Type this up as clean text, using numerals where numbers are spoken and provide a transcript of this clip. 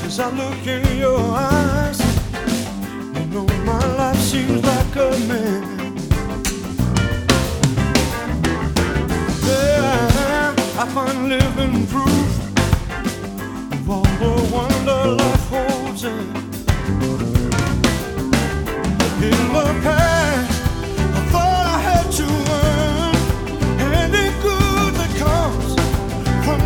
As I look in your eyes, you know my life seems like a man. There I find living proof of all the wonder life holds in the past.